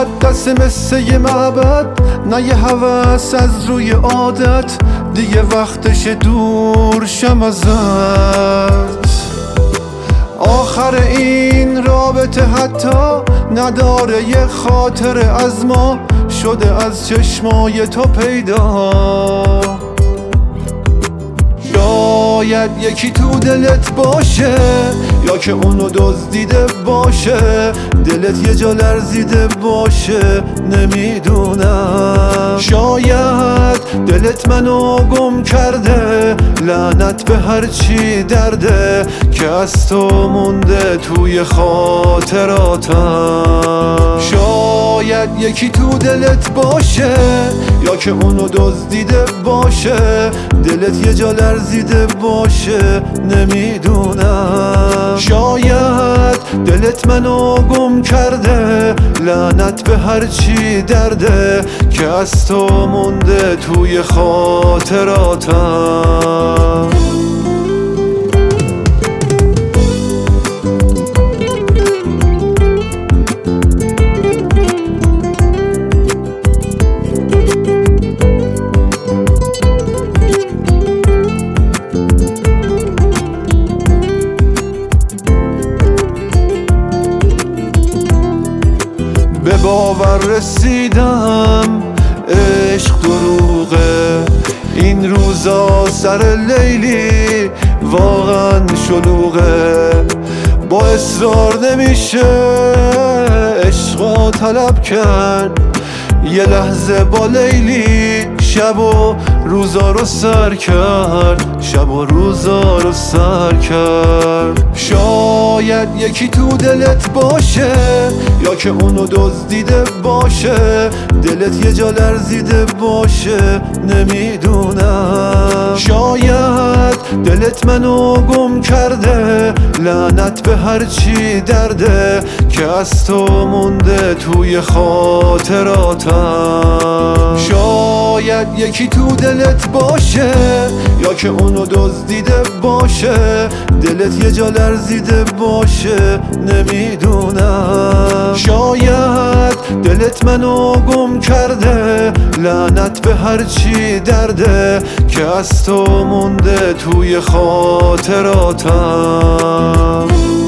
مقدس مثل یه معبد، نه یه هوس از روی عادت، دیگه وقتش دور شم ازت. آخر این رابطه حتی نداره یه خاطر از ما، شده از چشمای تو پیدا. شاید یکی تو دلت باشه، یا که اونو دزدیده باشه، دلت یه جا لرزیده باشه، نمیدونم. شاید دلت منو گم کرده، لعنت به هرچی درده که از تو مونده توی خاطراتم. شاید یکی تو دلت باشه، یا که اونو دزدیده باشه، دلت یه جا لرزیده باشه، نمیدونم. شاید دلت منو گم کرده، لعنت به هرچی درده که از تو مونده توی خاطراتم. به باور رسیدم عشق دروغه، این روزا سر لیلی واقعا شلوغه. با اصرار نمیشه عشقا طلب کرد، یه لحظه با لیلی شب و روزا رو سر کرد، شب و روزا رو سر کرد. شاید یکی تو دلت باشه، یا که اونو دزدیده باشه، دلت یه جا لرزیده باشه، نمیدونم. شاید دلت منو گم کرده، لعنت به هرچی درده که از تو مونده توی خاطراتم. شاید یکی تو دلت باشه، یا که اونو دزدیده باشه، دلت یه جا لرزیده باشه، نمیدونم. شاید دلت منو گم کرده، لعنت به هرچی درده که از تو مونده توی خاطراتم.